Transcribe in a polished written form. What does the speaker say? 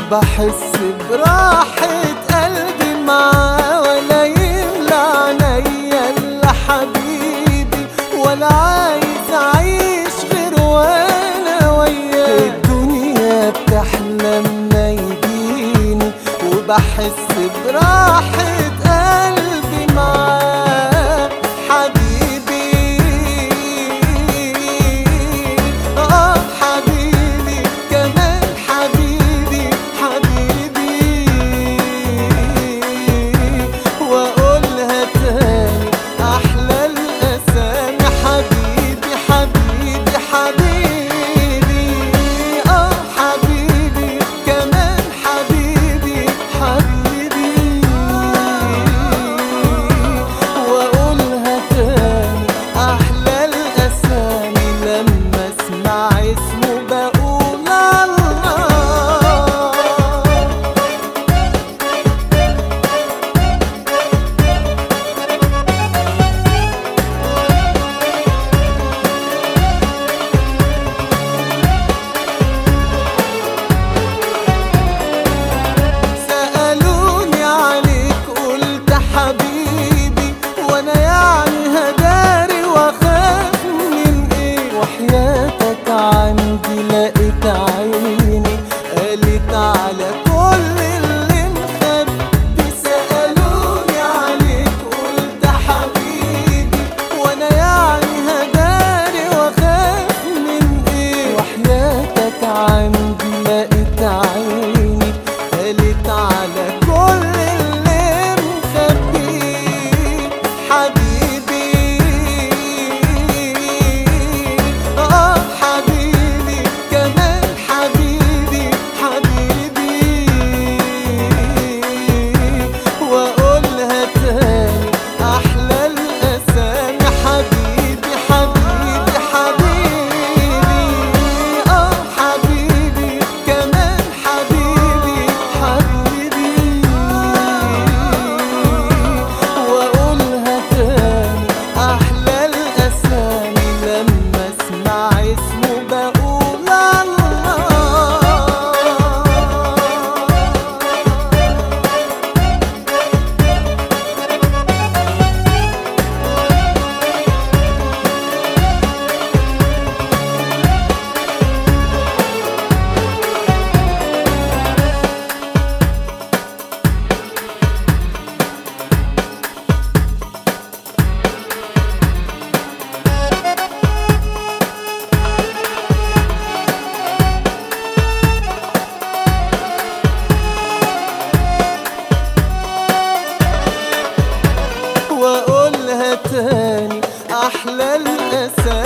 وبحس براحة قلبي معاه، ولا يملى عينيا الا حبيبي، ولا عايز اعيش غير وانا وياه. الدنيا بتحلى لما يجيني، وبحس براحة قلبي معاه حبيبي. حبيبي كمان حبيبي حبيبي، واقولها تاني احلى الاسامي حبيبي حبيبي حبيبي. حبيبي كمان حبيبي حبيبي، واقولها تاني احلى الاسامي لما اسمع اسمه بقول الله. سألوني عليك قلت حبيبي، وانا يعني هداري واخاف من ايه؟ وحياتك عندي لقيت عيني قالت على كل اللي مخبي. سألوني عليك قلت حبيبي، وانا يعني هداري واخاف من ايه؟ وحياتك عندي لقيت عيني قالت على كل اللي مخبي حبيبي. حبيبي كمان حبيبي حبيبي، واقولها تاني احلى الاسامي حبيبي حبيبي حبيبي. حبيبي كمان حبيبي حبيبي، واقولها تاني احلى الاسامي لما اسمع اسمه بقول الله. واقولها تاني احلى الاسامي